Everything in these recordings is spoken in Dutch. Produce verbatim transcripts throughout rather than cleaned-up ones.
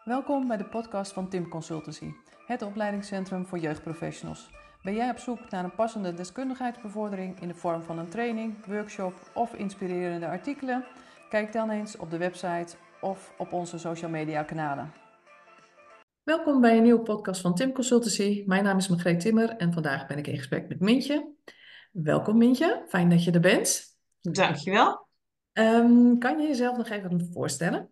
Welkom bij de podcast van Tim Consultancy, het opleidingscentrum voor jeugdprofessionals. Ben jij op zoek naar een passende deskundigheidsbevordering in de vorm van een training, workshop of inspirerende artikelen? Kijk dan eens op de website of op onze social media kanalen. Welkom bij een nieuwe podcast van Tim Consultancy. Mijn naam is Margreet Timmer en vandaag ben ik in gesprek met Mintje. Welkom Mintje, fijn dat je er bent. Dankjewel. Um, kan je jezelf nog even voorstellen?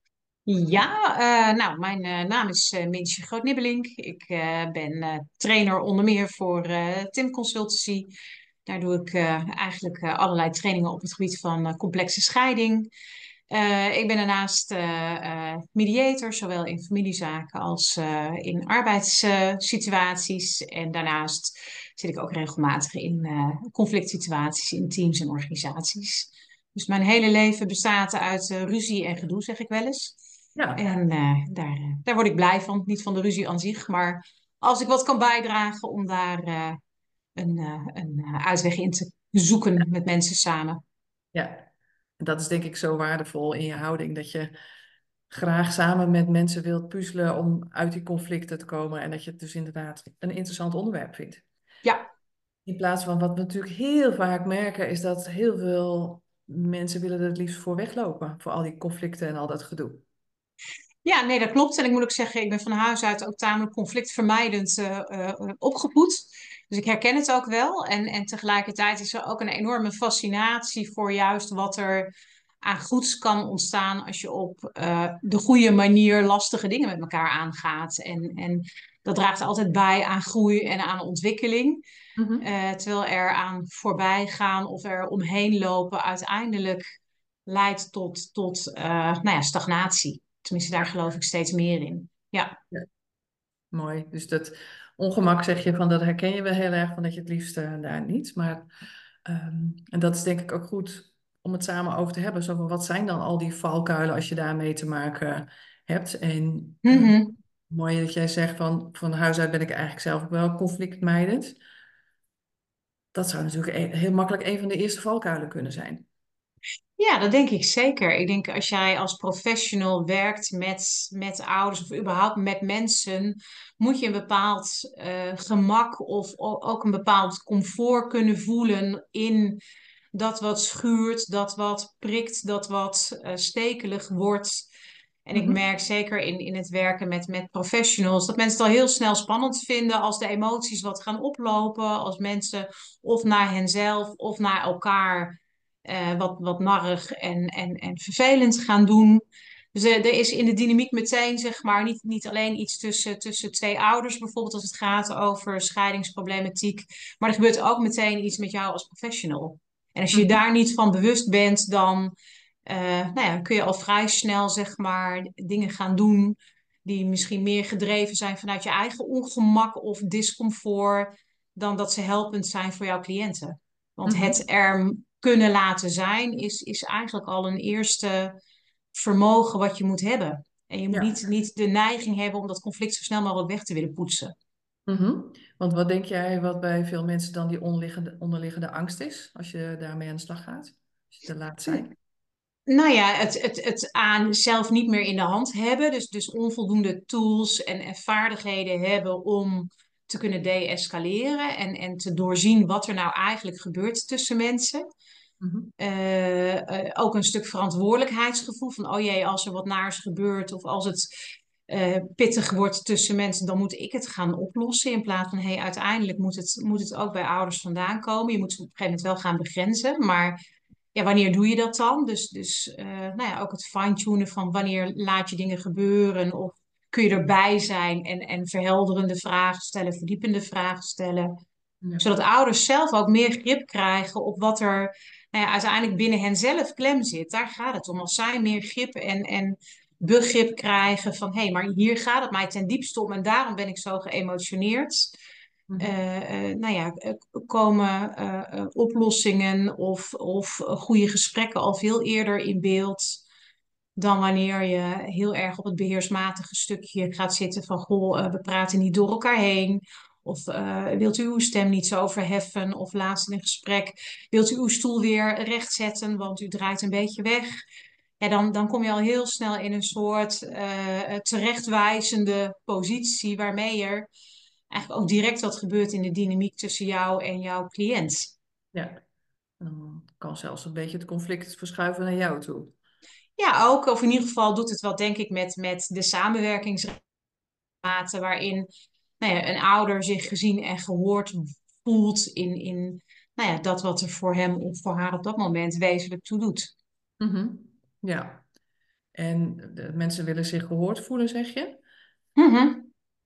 Ja, uh, nou, mijn uh, naam is uh, Mintje Groot-Nibbelink. Ik uh, ben uh, trainer onder meer voor uh, Tim Consultancy. Daar doe ik uh, eigenlijk uh, allerlei trainingen op het gebied van uh, complexe scheiding. Uh, ik ben daarnaast uh, uh, mediator, zowel in familiezaken als uh, in arbeidssituaties. En daarnaast zit ik ook regelmatig in uh, conflict situaties in teams en organisaties. Dus mijn hele leven bestaat uit uh, ruzie en gedoe, zeg ik wel eens. Ja. En uh, daar, uh, daar word ik blij van. Niet van de ruzie aan zich, maar als ik wat kan bijdragen om daar uh, een, uh, een uh, uitweg in te zoeken met mensen samen. Ja, en dat is denk ik zo waardevol in je houding, dat je graag samen met mensen wilt puzzelen om uit die conflicten te komen en dat je het dus inderdaad een interessant onderwerp vindt. Ja. In plaats van wat we natuurlijk heel vaak merken, is dat heel veel mensen willen er het liefst voor weglopen, voor al die conflicten en al dat gedoe. Ja, nee, dat klopt. En ik moet ook zeggen, ik ben van huis uit ook tamelijk conflictvermijdend uh, uh, opgevoed. Dus ik herken het ook wel. En, en tegelijkertijd is er ook een enorme fascinatie voor juist wat er aan goeds kan ontstaan als je op uh, de goede manier lastige dingen met elkaar aangaat. En, en dat draagt altijd bij aan groei en aan ontwikkeling. Mhm. Uh, terwijl er aan voorbij gaan of er omheen lopen uiteindelijk leidt tot, tot uh, nou ja, stagnatie. Tenminste, daar geloof ik steeds meer in. Ja. Ja, mooi. Dus dat ongemak zeg je van, dat herken je wel heel erg, van dat je het liefst uh, daar niet. Maar, um, en dat is denk ik ook goed om het samen over te hebben. Zo van, wat zijn dan al die valkuilen als je daarmee te maken hebt? En uh, Mm-hmm. mooi dat jij zegt van, van huis uit ben ik eigenlijk zelf ook wel conflictmijdend. Dat zou natuurlijk e- heel makkelijk een van de eerste valkuilen kunnen zijn. Ja, dat denk ik zeker. Ik denk als jij als professional werkt met, met ouders of überhaupt met mensen, moet je een bepaald uh, gemak of o- ook een bepaald comfort kunnen voelen in dat wat schuurt, dat wat prikt, dat wat uh, stekelig wordt. En ik Mhm. merk zeker in, in het werken met, met professionals dat mensen het al heel snel spannend vinden als de emoties wat gaan oplopen, als mensen of naar henzelf of naar elkaar uh, wat, wat narrig en, en, en vervelend gaan doen. Dus uh, er is in de dynamiek meteen, zeg maar, niet, niet alleen iets tussen, tussen twee ouders, bijvoorbeeld als het gaat over scheidingsproblematiek, maar er gebeurt ook meteen iets met jou als professional. En als je je Mhm. daar niet van bewust bent, dan uh, nou ja, kun je al vrij snel, zeg maar, dingen gaan doen die misschien meer gedreven zijn vanuit je eigen ongemak of discomfort, dan dat ze helpend zijn voor jouw cliënten. Want Mhm. het er kunnen laten zijn, is, is eigenlijk al een eerste vermogen wat je moet hebben. En je moet Ja. niet, niet de neiging hebben om dat conflict zo snel mogelijk weg te willen poetsen. Mhm. Want wat denk jij wat bij veel mensen dan die onderliggende, onderliggende angst is, als je daarmee aan de slag gaat? Als je te laat zijn? Nou ja, het, het, het aan zelf niet meer in de hand hebben. Dus, dus onvoldoende tools en, en vaardigheden hebben om te kunnen deescaleren. En, en te doorzien wat er nou eigenlijk gebeurt tussen mensen. Mhm. Uh, uh, ook een stuk verantwoordelijkheidsgevoel van, oh jee, als er wat naars gebeurt of als het uh, pittig wordt tussen mensen, dan moet ik het gaan oplossen. In plaats van, hé, hey, uiteindelijk moet het, moet het ook bij ouders vandaan komen. Je moet ze op een gegeven moment wel gaan begrenzen, maar ja, wanneer doe je dat dan? Dus, dus uh, nou ja, ook het fine-tunen van wanneer laat je dingen gebeuren of kun je erbij zijn en, en verhelderende vragen stellen, verdiepende vragen stellen, Ja. zodat ouders zelf ook meer grip krijgen op wat er nou ja, uiteindelijk binnen hen zelf klem zit. Daar gaat het om. Als zij meer grip en, en begrip krijgen van hé, hey, maar hier gaat het mij ten diepste om en daarom ben ik zo geëmotioneerd. Mhm. Uh, uh, nou ja, uh, komen uh, uh, oplossingen of, of uh, goede gesprekken al veel eerder in beeld dan wanneer je heel erg op het beheersmatige stukje gaat zitten van goh, uh, we praten niet door elkaar heen. Of uh, wilt u uw stem niet zo verheffen? Of laatst in een gesprek, wilt u uw stoel weer rechtzetten, want u draait een beetje weg. ja, dan, dan kom je al heel snel in een soort eh, terechtwijzende positie waarmee er eigenlijk ook direct wat gebeurt in de dynamiek tussen jou en jouw cliënt. Ja, dan kan zelfs een beetje het conflict verschuiven naar jou toe. Ja, ook, of in ieder geval doet het wat, denk ik, met, met de samenwerkingsmaten waarin nou ja, een ouder zich gezien en gehoord voelt in, in nou ja, dat wat er voor hem of voor haar op dat moment wezenlijk toe doet. Mhm. Ja, en de mensen willen zich gehoord voelen, zeg je? Mhm.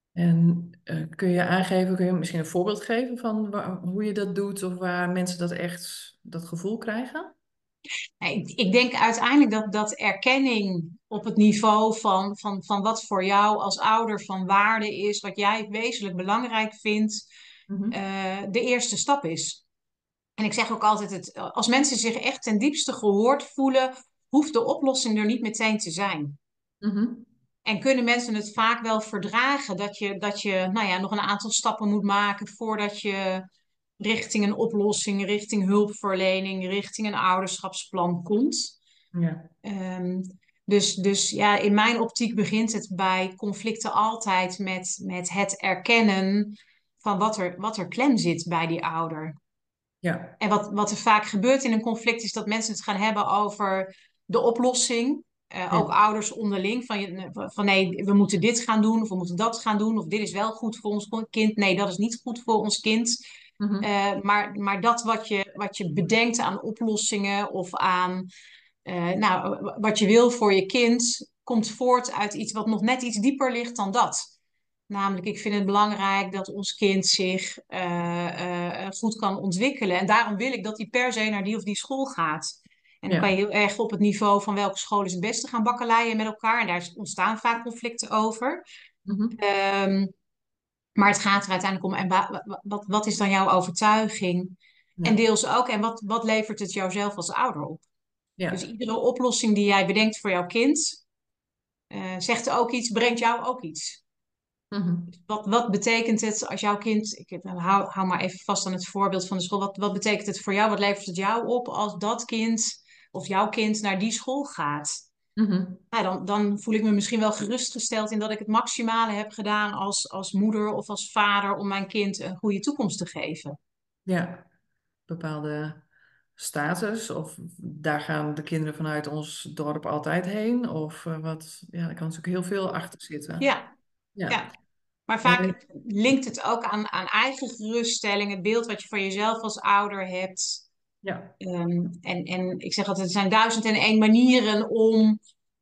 En eh, kun je aangeven, kun je misschien een voorbeeld geven van waar- hoe je dat doet of waar mensen dat echt dat gevoel krijgen? Ja, Ik, ik denk uiteindelijk dat, dat erkenning op het niveau van, van, van wat voor jou als ouder van waarde is, wat jij wezenlijk belangrijk vindt, Mhm. eh, de eerste stap is. En ik zeg ook altijd, het, als mensen zich echt ten diepste gehoord voelen, hoeft de oplossing er niet meteen te zijn. Mhm. En kunnen mensen het vaak wel verdragen dat je, dat je nou ja, nog een aantal stappen moet maken voordat je richting een oplossing, richting hulpverlening, richting een ouderschapsplan komt. Ja, Ehm, dus, dus ja, in mijn optiek begint het bij conflicten altijd met, met het erkennen van wat er, wat er klem zit bij die ouder. ja, En wat, wat er vaak gebeurt in een conflict is dat mensen het gaan hebben over de oplossing. Eh, ja. ook ouders onderling. Van, je- van nee, we moeten dit gaan doen of we moeten dat gaan doen. Of dit is wel goed voor ons kind. Nee, dat is niet goed voor ons kind. Mhm. Eh, maar, maar dat wat je, wat je bedenkt aan oplossingen of aan eh, nou, wat je wil voor je kind, komt voort uit iets wat nog net iets dieper ligt dan dat. Namelijk, ik vind het belangrijk dat ons kind zich eh, eh, goed kan ontwikkelen. En daarom wil ik dat hij per se naar die of die school gaat. En dan kan je Ja. heel erg op het niveau van welke school is het beste gaan bakkeleien met elkaar. En daar ontstaan vaak conflicten over. Mhm. Ehm, maar het gaat er uiteindelijk om, en wa- wa- wat, wat is dan jouw overtuiging? En Ja, deels ook, en wat, wat levert het jouzelf als ouder op? Dus ja. iedere oplossing die jij bedenkt voor jouw kind, eh, zegt ook iets, brengt jou ook iets. Mhm. Wat, wat betekent het als jouw kind, ik heb- hou, hou maar even vast aan het voorbeeld van de school, wat, wat betekent het voor jou, wat levert het jou op als dat kind of jouw kind naar die school gaat? Mhm. Nou, dan, dan voel ik me misschien wel gerustgesteld in dat ik het maximale heb gedaan als, als moeder of als vader om mijn kind een goede toekomst te geven. Ja, bepaalde status of daar gaan de kinderen vanuit ons dorp altijd heen of eh, wat, ja, daar kan natuurlijk heel veel achter zitten. Ja, Ja. ja. Maar En vaak linkt het ook aan, aan eigen geruststelling, het beeld wat je van jezelf als ouder hebt. ja, Ehm, en, en ik zeg altijd, er zijn duizend en één manieren om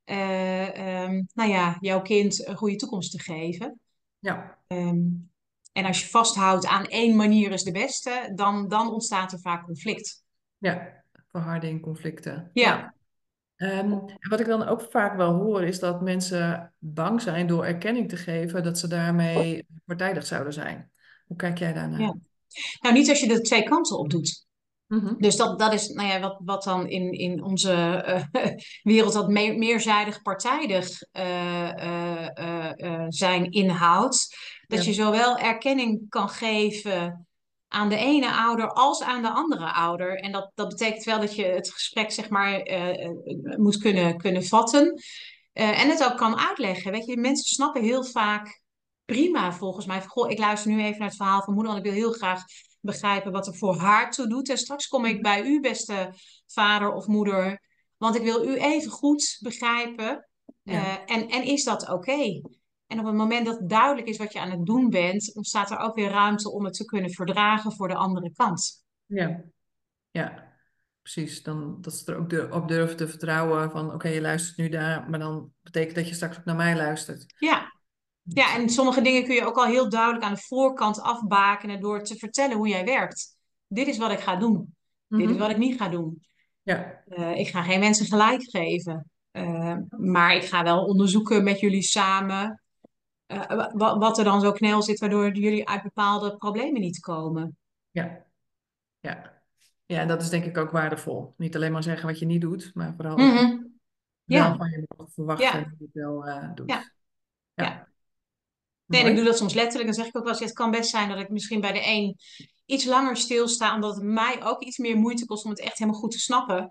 eh, ehm, nou ja, jouw kind een goede toekomst te geven. ja, Ehm, en als je vasthoudt aan één manier is de beste, dan, dan ontstaat er vaak conflict. ja, verharding, conflicten. Ja. Ja, Ehm, en wat ik dan ook vaak wel hoor, is dat mensen bang zijn door erkenning te geven dat ze daarmee partijdig zouden zijn. Hoe kijk jij ja. daarnaar? Nou, niet als je er twee kanten op doet. Mhm. Dus dat, dat is nou ja, wat, wat dan in, in onze eh, wereld dat me- meerzijdig partijdig eh, eh, eh, eh, zijn inhoudt. Dat je Ja, zowel erkenning kan geven aan de ene ouder als aan de andere ouder. En dat, dat betekent wel dat je het gesprek zeg maar eh, eh, moet kunnen, kunnen vatten. Eh, en het ook kan uitleggen. Weet je, mensen snappen heel vaak prima volgens mij. Van, goh, ik luister nu even naar het verhaal van moeder, want ik wil heel graag begrijpen wat er voor haar toe doet. En straks kom ik bij u, beste vader of moeder, want ik wil u even goed begrijpen. ja, Eh, en, en is dat oké? En op het moment dat duidelijk is wat je aan het doen bent, ontstaat er ook weer ruimte om het te kunnen verdragen voor de andere kant. ja, ja. Precies, dan dat ze er ook dur- op durven te vertrouwen van oké, je luistert nu daar, maar dan betekent dat je straks ook naar mij luistert. Ja, ja, en sommige dingen kun je ook al heel duidelijk aan de voorkant afbakenen door te vertellen hoe jij werkt. Dit is wat ik ga doen. Dit is wat Mhm. ik niet ga doen. Ja, Eh, ik ga geen mensen gelijk geven. Eh, maar ik ga wel onderzoeken met jullie samen eh, wa- wat er dan zo knel zit, waardoor jullie uit bepaalde problemen niet komen. ja, ja. Ja, en dat is denk ik ook waardevol. Niet alleen maar zeggen wat je niet doet, maar vooral ook wat Mhm. wel Ja, van je mag verwachten ja, en je het wel eh, ja, doet. ja. Ja, Nee, en ik doe mooi. dat soms letterlijk. Dan zeg ik ook wel eens, ja, het kan best zijn dat ik misschien bij de een iets langer stilsta, omdat het mij ook iets meer moeite kost om het echt helemaal goed te snappen.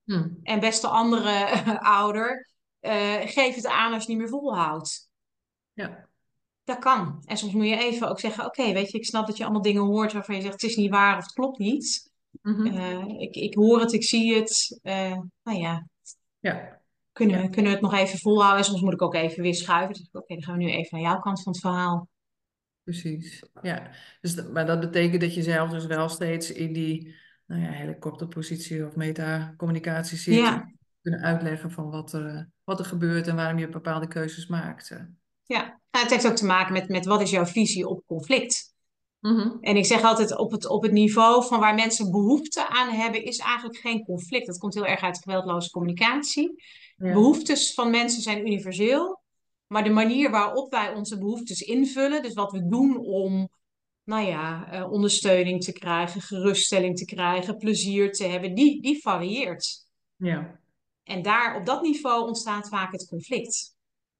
Hm. En beste andere ouder, uh, geef het aan als je niet meer volhoudt. Ja. Dat kan. En soms moet je even ook zeggen, oké, okay, weet je, ik snap dat je allemaal dingen hoort waarvan je zegt, het is niet waar of het klopt niet. Mhm. Uh, ik, ik hoor het, ik zie het. Uh, nou ja, Ja. kunnen Ja. we, kunnen we het nog even volhouden? En soms moet ik ook even weer schuiven. Dus oké, okay, dan gaan we nu even naar jouw kant van het verhaal. Precies, ja. Dus, dat- maar dat betekent dat je zelf dus wel steeds in die nou ja, helikopterpositie of metacommunicatie zit Ja, om te kunnen uitleggen van wat er, eh, wat er gebeurt en waarom je bepaalde keuzes maakt. eh. ja. Nou, het heeft ook te maken met, met wat is jouw visie op conflict? Mhm. En ik zeg altijd op het, op het niveau van waar mensen behoefte aan hebben, is eigenlijk geen conflict. Dat komt heel erg uit geweldloze communicatie. Ja. Behoeftes van mensen zijn universeel, maar de manier waarop wij onze behoeftes invullen, dus wat we doen om, nou ja, eh, ondersteuning te krijgen, geruststelling te krijgen, plezier te hebben, die, die varieert. Ja. En daar op dat niveau ontstaat vaak het conflict.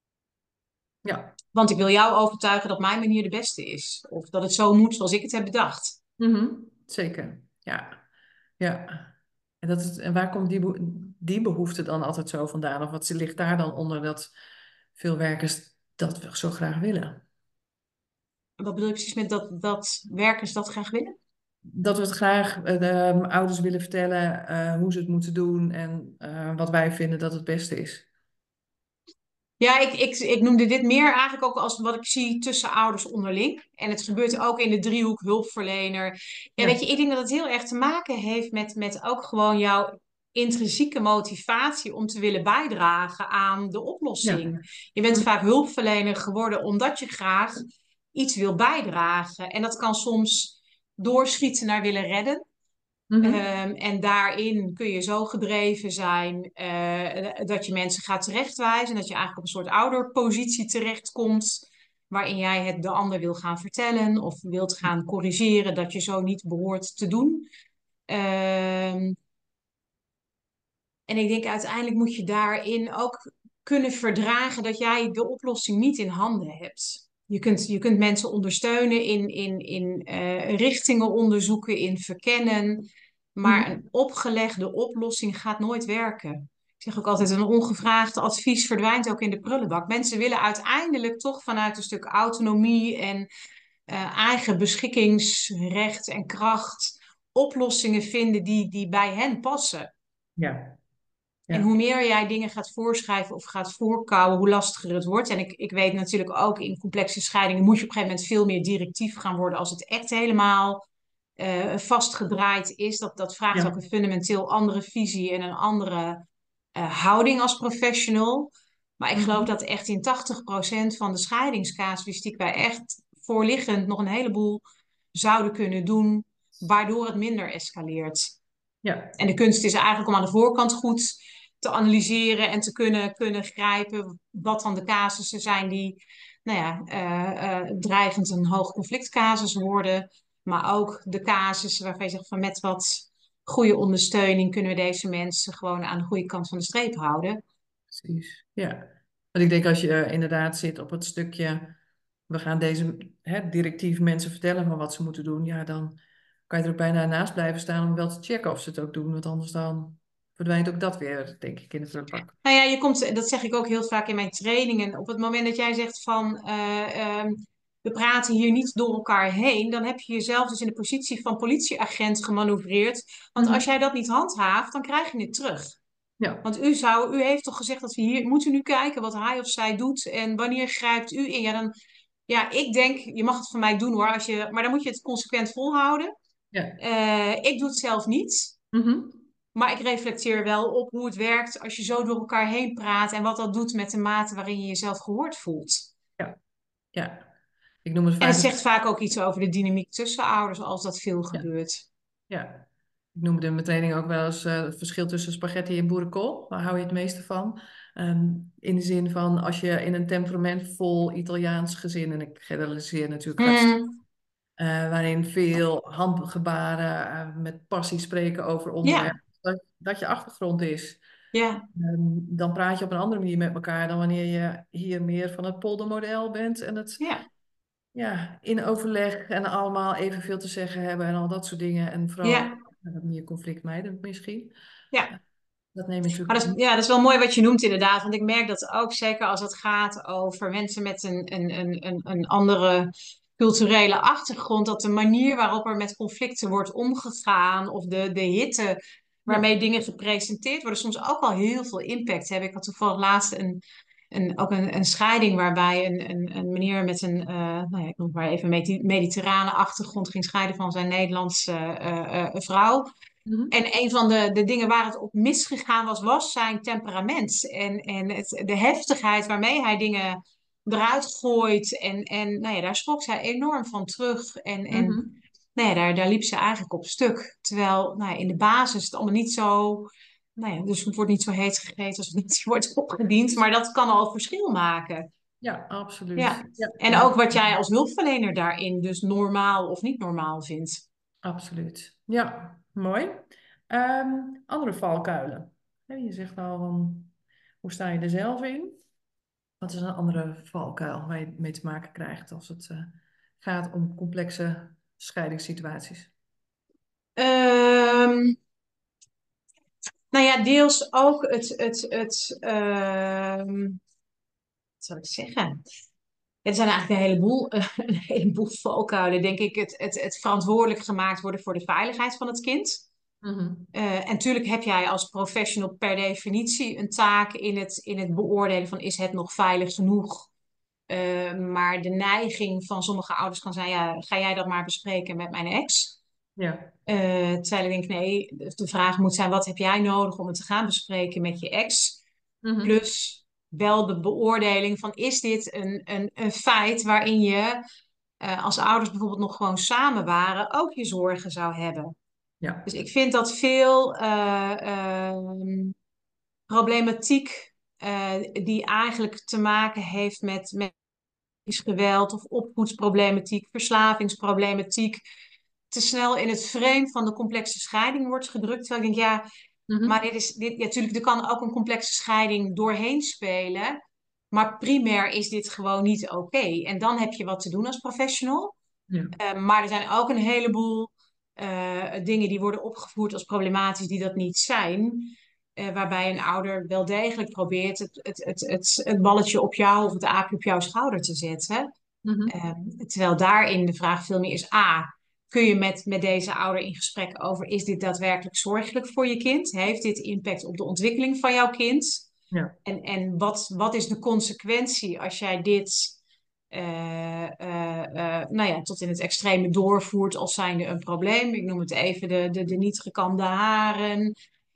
Ja. Want ik wil jou overtuigen dat mijn manier de beste is. Of dat het zo moet zoals ik het heb bedacht. Mhm. Zeker, ja. Ja. En, dat is, en waar komt die, beho- die behoefte dan altijd zo vandaan? Of wat ligt daar dan onder dat veel werkers dat zo graag willen? Wat bedoel je precies met dat, dat werkers dat graag willen? Dat we het graag eh, de ouders willen vertellen eh, hoe ze het moeten doen en eh, wat wij vinden dat het beste is. Ja, ik, ik, ik noemde dit meer eigenlijk ook als wat ik zie tussen ouders onderling. En het gebeurt ook in de driehoek hulpverlener. Ja, weet Ja, je, ik denk dat het heel erg te maken heeft met, met ook gewoon jouw intrinsieke motivatie om te willen bijdragen aan de ja, oplossing. Je bent mhm, vaak hulpverlener geworden omdat je graag iets wil bijdragen. En dat kan soms doorschieten naar willen redden. mhm, Um, en daarin kun je zo gedreven zijn uh, dat je mensen gaat terechtwijzen. Dat je eigenlijk op een soort ouderpositie terechtkomt. Waarin jij het de ander wil gaan vertellen of wilt gaan corrigeren dat je zo niet behoort te doen. Um, en ik denk uiteindelijk moet je daarin ook kunnen verdragen dat jij de oplossing niet in handen hebt. Je kunt, je kunt mensen ondersteunen in, in, in uh, richtingen onderzoeken, in verkennen. Maar mhm. een opgelegde oplossing gaat nooit werken. Ik zeg ook altijd, een ongevraagd advies verdwijnt ook in de prullenbak. Mensen willen uiteindelijk toch vanuit een stuk autonomie en uh, eigen beschikkingsrecht en kracht oplossingen vinden die, die bij hen passen. Ja, En hoe ja, meer jij dingen gaat voorschrijven of gaat voorkouwen, hoe lastiger het wordt. En ik, ik weet natuurlijk ook in complexe scheidingen moet je op een gegeven moment veel meer directief gaan worden als het echt helemaal uh, vastgedraaid is. Dat, dat vraagt ook ja, een fundamenteel andere visie en een andere uh, houding als professional. Maar ik geloof mhm, dat echt in tachtig procent van de scheidingscasuïstiek wij echt voorliggend nog een heleboel zouden kunnen doen, waardoor het minder escaleert. ja, En de kunst is eigenlijk om aan de voorkant goed te analyseren en te kunnen, kunnen grijpen wat dan de casussen zijn die nou ja, uh, uh, dreigend een hoog conflictcasus worden. Maar ook de casussen waarvan je zegt van met wat goede ondersteuning kunnen we deze mensen gewoon aan de goede kant van de streep houden. precies. Ja. Want ik denk als je eh, inderdaad zit op het stukje, we gaan deze hè, directief mensen vertellen van wat ze moeten doen, ja, dan kan je er ook bijna naast blijven staan om wel te checken of ze het ook doen, want anders dan verdwijnt ook dat weer, denk ik, in de prullenbak. Nou ja, je komt, dat zeg ik ook heel vaak in mijn trainingen. Op het moment dat jij zegt van uh, um, we praten hier niet door elkaar heen, dan heb je jezelf dus in de positie van politieagent gemanoeuvreerd. Want als Mhm. jij dat niet handhaaft, dan krijg je het terug. Ja, Want u zou, u heeft toch gezegd dat we hier moeten nu kijken wat hij of zij doet en wanneer grijpt u in? Ja, dan, ja, ik denk, je mag het van mij doen hoor, als je, maar dan moet je het consequent volhouden. ja. Uh, ik doe het zelf niet. Mhm. Maar ik reflecteer wel op hoe het werkt als je zo door elkaar heen praat en wat dat doet met de mate waarin je jezelf gehoord voelt. Ja, ja. Ik noem het En vaak het het, zegt vaak ook iets over de dynamiek tussen ouders als dat veel ja, gebeurt. ja. Ik noemde in mijn training ook wel eens eh, het verschil tussen spaghetti en boerenkool. Waar hou je het meeste van? Ehm, in de zin van als je in een temperamentvol Italiaans gezin, en ik generaliseer natuurlijk hartstikke, Hmm, eh, waarin veel handgebaren eh, met passie spreken over ja, onderwerpen, dat, dat je achtergrond is. ja, Ehm, dan praat je op een andere manier met elkaar dan wanneer je hier meer van het poldermodel bent en het ja, ja, in overleg en allemaal evenveel te zeggen hebben en al dat soort dingen. En vooral ja, eh, wat meer conflictmijdend misschien. ja. Dat neem je Maar natuurlijk. dat is, ja, dat is wel mooi wat je noemt inderdaad. Want ik merk dat ook zeker als het gaat over mensen met een, een, een, een, een andere culturele achtergrond, dat de manier waarop er met conflicten wordt omgegaan of de, de hitte Ja. waarmee dingen gepresenteerd worden, soms ook al heel veel impact hebben. Ik had toevallig laatst een, een, ook een, een scheiding waarbij een, een, een meneer met een, eh, nou ja, ik noem het maar even medi- mediterrane achtergrond ging scheiden van zijn Nederlandse eh, eh, vrouw. Mhm. En een van de, de dingen waar het op misgegaan was, was zijn temperament. En, en het, de heftigheid waarmee hij dingen eruit gooit. En, en nou ja, daar schrok zij enorm van terug. En, en Mhm. nou ja, daar, daar liep ze eigenlijk op stuk. Terwijl nou ja, in de basis het allemaal niet zo. Nou ja, dus het wordt niet zo heet gegeten als het niet wordt opgediend. Maar dat kan al verschil maken. Ja, absoluut. Ja. Ja, En ja, ook wat jij als hulpverlener daarin dus normaal of niet normaal vindt. absoluut. Ja, mooi. Ehm, andere valkuilen. Hè, je zegt al, van, hoe sta je er zelf in? Wat is een andere valkuil waar je mee te maken krijgt als het eh, gaat om complexe scheidingssituaties? Ehm Nou ja, deels ook het, het, het ehm, wat zal ik zeggen? Ja, er zijn eigenlijk een heleboel, een heleboel valkuilen, denk ik. Het, het, het verantwoordelijk gemaakt worden voor de veiligheid van het kind. Mhm. Eh, en natuurlijk heb jij als professional per definitie een taak in het, in het beoordelen van is het nog veilig genoeg? Eh, maar de neiging van sommige ouders kan zijn, ja, ga jij dat maar bespreken met mijn ex? Ja. Eh, terwijl ik denk, nee, de vraag moet zijn, wat heb jij nodig om het te gaan bespreken met je ex? Mhm. Plus wel de beoordeling van, is dit een, een, een feit waarin je eh, als ouders bijvoorbeeld nog gewoon samen waren, ook je zorgen zou hebben? Ja. Dus ik vind dat veel eh, ehm, problematiek eh, die eigenlijk te maken heeft met, met geweld of opvoedsproblematiek, verslavingsproblematiek, te snel in het frame van de complexe scheiding wordt gedrukt. Terwijl ik denk, ja, maar Mhm. dit is, dit, ja, natuurlijk, er kan ook een complexe scheiding doorheen spelen. Maar primair is dit gewoon niet oké. En dan heb je wat te doen als professional. Ja. Uh, maar er zijn ook een heleboel uh, dingen die worden opgevoerd als problematisch die dat niet zijn. Uh, waarbij een ouder wel degelijk probeert het, het, het, het, het balletje op jou of het aapje op jouw schouder te zetten. Mhm. Uh, terwijl daarin de vraag veel meer is: A, kun je met, met deze ouder in gesprek over: is dit daadwerkelijk zorgelijk voor je kind? Heeft dit impact op de ontwikkeling van jouw kind? Ja. En, en wat, wat is de consequentie als jij dit uh, uh, uh, nou ja, tot in het extreme doorvoert als zijnde een probleem? Ik noem het even de, de, de niet gekamde haren,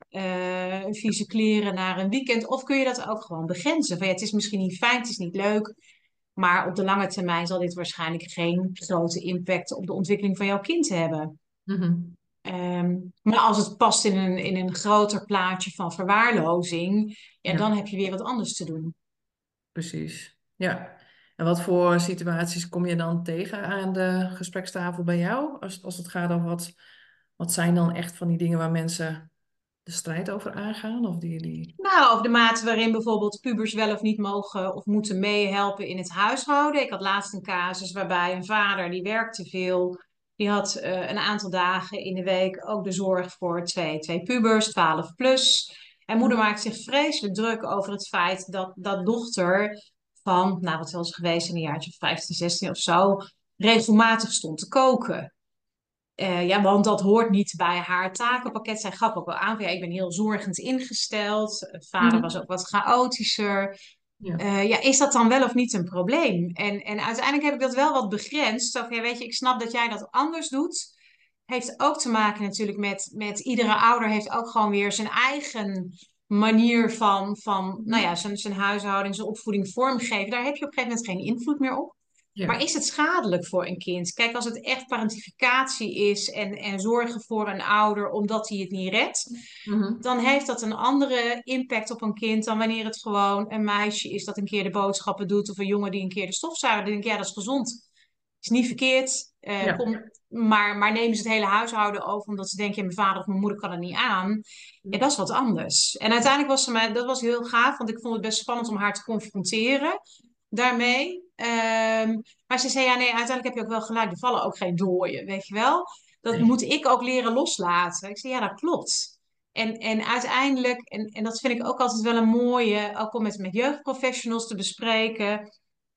uh, vieze kleren naar een weekend. Of kun je dat ook gewoon begrenzen? Van, ja, het is misschien niet fijn, het is niet leuk. Maar op de lange termijn zal dit waarschijnlijk geen grote impact op de ontwikkeling van jouw kind hebben. Mhm. Um, maar als het past in een, in een groter plaatje van verwaarlozing, ja, dan Ja, heb je weer wat anders te doen. precies. Ja. En wat voor situaties kom je dan tegen aan de gesprekstafel bij jou? Als, als het gaat over wat, wat zijn dan echt van die dingen waar mensen de strijd over aangaan? Of die, die... Nou, over de mate waarin bijvoorbeeld pubers wel of niet mogen of moeten meehelpen in het huishouden. Ik had laatst een casus waarbij een vader die werkte veel. Die had uh, een aantal dagen in de week ook de zorg voor twee, twee pubers, twaalf plus. En moeder Mhm. maakt zich vreselijk druk over het feit dat dat dochter van, nou wat wel eens geweest in een jaartje of vijftien, zestien of zo, regelmatig stond te koken. Uh, ja, want dat hoort niet bij haar takenpakket. Zij gaf ook wel aan van ja, ik ben heel zorgend ingesteld. Uh, vader was Mhm. ook wat chaotischer. Ja. Uh, ja, is dat dan wel of niet een probleem? En, en uiteindelijk heb ik dat wel wat begrensd. Zo van, ja, weet je, ik snap dat jij dat anders doet. Heeft ook te maken natuurlijk met, met iedere ouder heeft ook gewoon weer zijn eigen manier van, van nou Mhm. ja, zijn, zijn huishouding, zijn opvoeding vormgeven. Daar heb je op een gegeven moment geen invloed meer op. Maar Ja. is het schadelijk voor een kind? Kijk, als het echt parentificatie is en, en zorgen voor een ouder omdat hij het niet redt, Mhm. dan heeft dat een andere impact op een kind dan wanneer het gewoon een meisje is dat een keer de boodschappen doet of een jongen die een keer de stofzuiger. Dan denk ik, ja, dat is gezond. Is niet verkeerd. Uh, Ja. kom, maar, maar nemen ze het hele huishouden over omdat ze denken, ja, mijn vader of mijn moeder kan het niet aan. Ja, dat is wat anders. En uiteindelijk was ze mij, dat was heel gaaf, want ik vond het best spannend om haar te confronteren daarmee. Um, maar ze zei, ja nee, uiteindelijk heb je ook wel gelijk, er vallen ook geen dooien, weet je wel. Dat Nee. moet ik ook leren loslaten. Ik zei, ja dat klopt. En, en uiteindelijk, en, en dat vind ik ook altijd wel een mooie, ook om met, met jeugdprofessionals te bespreken.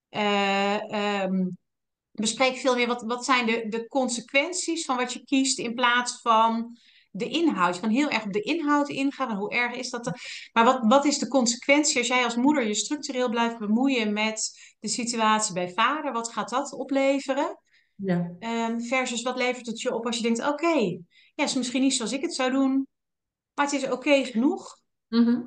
eh, ehm, Bespreek veel meer wat, wat zijn de, de consequenties van wat je kiest in plaats van de inhoud. Je kan heel erg op de inhoud ingaan. En hoe erg is dat? dan? Maar wat, wat is de consequentie als jij als moeder je structureel blijft bemoeien met de situatie bij vader? Wat gaat dat opleveren? Ja. Ehm, versus wat levert het je op als je denkt: oké, ja, het is misschien niet zoals ik het zou doen, maar het is oké genoeg. Mhm.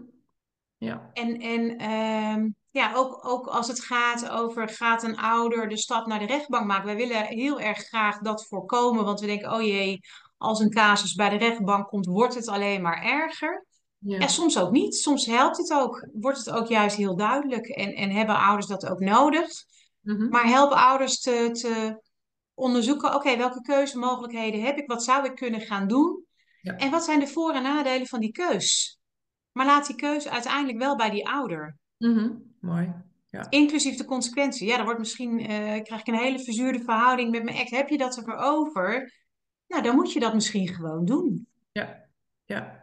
Ja. En, en ehm, ja, ook, ook als het gaat over, gaat een ouder de stap naar de rechtbank maken? Wij willen heel erg graag dat voorkomen, want we denken, oh jee, als een casus bij de rechtbank komt, wordt het alleen maar erger. Ja, Ja. soms ook niet. Soms helpt het ook, wordt het ook juist heel duidelijk en, en hebben ouders dat ook nodig. Mhm. Maar help ouders te, te onderzoeken, oké, welke keuzemogelijkheden heb ik? Wat zou ik kunnen gaan doen? Ja. En wat zijn de voor- en nadelen van die keus? Maar laat die keuze uiteindelijk wel bij die ouder. Mhm. Mooi. Ja. Inclusief de consequentie. Ja, dan wordt misschien, eh, krijg ik een hele verzuurde verhouding met mijn ex. Heb je dat ervoor over? Nou, dan moet je dat misschien gewoon doen. Ja. Ja.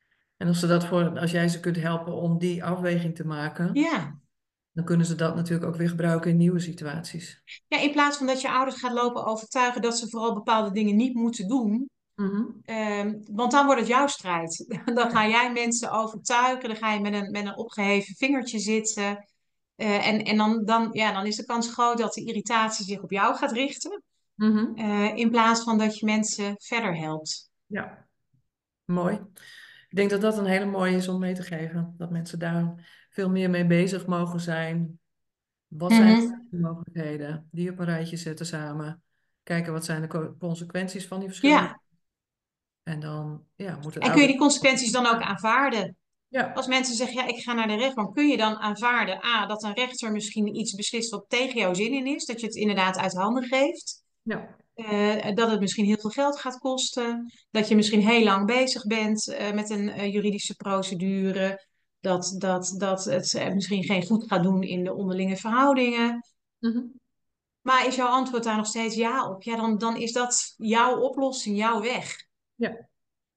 En als ze dat voor, als jij ze kunt helpen om die afweging te maken, Ja. dan kunnen ze dat natuurlijk ook weer gebruiken in nieuwe situaties. Ja, in plaats van dat je ouders gaat lopen overtuigen dat ze vooral bepaalde dingen niet moeten doen. Mhm. Ehm, want dan wordt het jouw strijd. Dan ga Ja. jij mensen overtuigen. Dan ga je met een, met een opgeheven vingertje zitten. Eh, en en dan, dan, ja, dan is de kans groot dat de irritatie zich op jou gaat richten. Mhm. Eh, in plaats van dat je mensen verder helpt. Ja. Mooi. Ik denk dat dat een hele mooie is om mee te geven. Dat mensen daar veel meer mee bezig mogen zijn. Wat zijn Mhm. de mogelijkheden? Die op een rijtje zetten samen. Kijken wat zijn de co- consequenties van die verschillende. Ja, En dan ja, moet het en kun je ouder. die consequenties dan ook aanvaarden? Als Ja, mensen zeggen, ja, ik ga naar de rechtbank, kun je dan aanvaarden, A, dat een rechter misschien iets beslist wat tegen jouw zin in is, dat je het inderdaad uit handen geeft, ja, eh, dat het misschien heel veel geld gaat kosten, dat je misschien heel lang bezig bent eh, met een eh, juridische procedure, dat, dat, dat het eh, misschien geen goed gaat doen in de onderlinge verhoudingen. mhm, Maar is jouw antwoord daar nog steeds ja op? Ja, dan, dan is dat jouw oplossing, jouw weg. ja,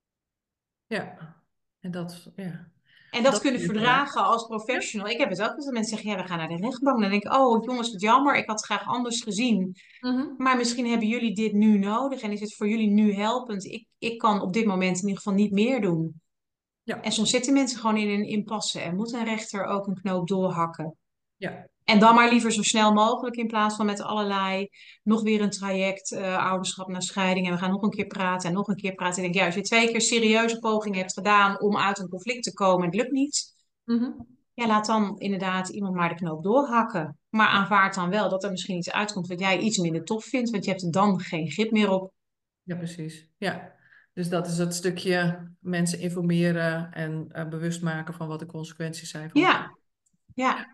ja. En dat, ja, En dat dat kunnen is het graag. verdragen als Ja, professional. Ik heb het ook als mensen zeggen, ja, we gaan naar de rechtbank. Dan denk ik, oh jongens, wat jammer. Ik had het graag anders gezien. mhm, Maar misschien hebben jullie dit nu nodig en is het voor jullie nu helpend. Ik, ik kan op dit moment in ieder geval niet meer doen. En ja, soms zitten mensen gewoon in een impasse en moet een rechter ook een knoop doorhakken. ja, En dan maar liever zo snel mogelijk in plaats van met allerlei nog weer een traject, eh, ouderschap naar scheiding. En we gaan nog een keer praten en nog een keer praten. Ik denk, ja, als je twee keer serieuze pogingen hebt gedaan om uit een conflict te komen en het lukt niet. mhm, Ja, laat dan inderdaad iemand maar de knoop doorhakken. Maar ja, aanvaard dan wel dat er misschien iets uitkomt wat jij iets minder tof vindt, want je hebt er dan geen grip meer op. ja, precies. Ja. Dus dat is het stukje mensen informeren en eh, bewust maken van wat de consequenties zijn van het. Ja, ja.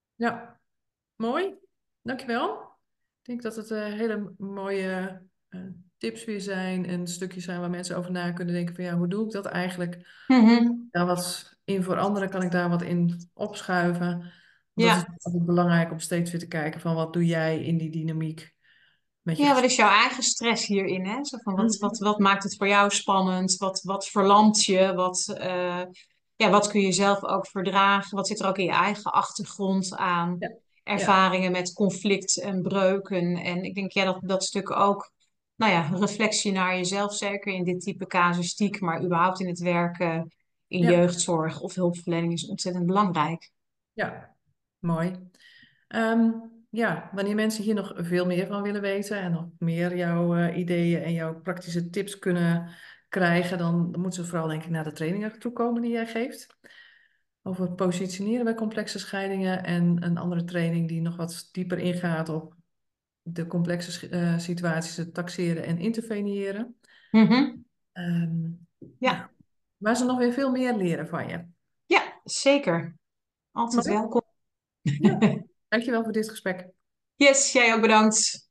Ja, mooi. Dankjewel. Ik denk dat het eh, hele mooie eh, tips weer zijn en stukjes zijn waar mensen over na kunnen denken van ja, hoe doe ik dat eigenlijk? Mhm. Daar wat in veranderen, kan ik daar wat in opschuiven? Dat is Ja. altijd belangrijk om steeds weer te kijken van wat doe jij in die dynamiek met je Ja, wat gesprek. is jouw eigen stress hierin? Hè? Zo van wat, wat, Mhm. wat maakt het voor jou spannend? Wat, wat verlamt je? Wat, eh, ja, wat kun je zelf ook verdragen? Wat zit er ook in je eigen achtergrond aan Ja, ja, ervaringen met conflict en breuken? En ik denk ja, dat dat stuk ook, nou ja, reflectie naar jezelf, zeker in dit type casuïstiek, maar überhaupt in het werken in ja, jeugdzorg of hulpverlening is ontzettend belangrijk. ja, mooi. Ehm, ja, wanneer mensen hier nog veel meer van willen weten en nog meer jouw eh, ideeën en jouw praktische tips kunnen krijgen, dan, dan moeten ze vooral denk ik naar de trainingen toe komen die jij geeft. Over het positioneren bij complexe scheidingen en een andere training die nog wat dieper ingaat op de complexe sch- eh, situaties, het taxeren en interveneren. Mhm. Ehm, nou, Ja, waar ze nog weer veel meer leren van je. ja, zeker. Altijd Mooi. welkom. Ja, dankjewel voor dit gesprek. Yes, jij ook bedankt.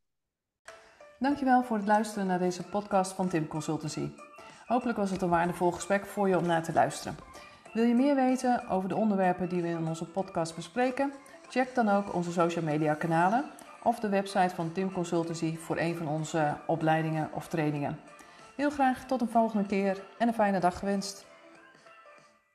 Dankjewel voor het luisteren naar deze podcast van Tim Consultancy. Hopelijk was het een waardevol gesprek voor je om naar te luisteren. Wil je meer weten over de onderwerpen die we in onze podcast bespreken? Check dan ook onze social media kanalen of de website van Tim Consultancy voor een van onze opleidingen of trainingen. Heel graag tot een volgende keer en een fijne dag gewenst.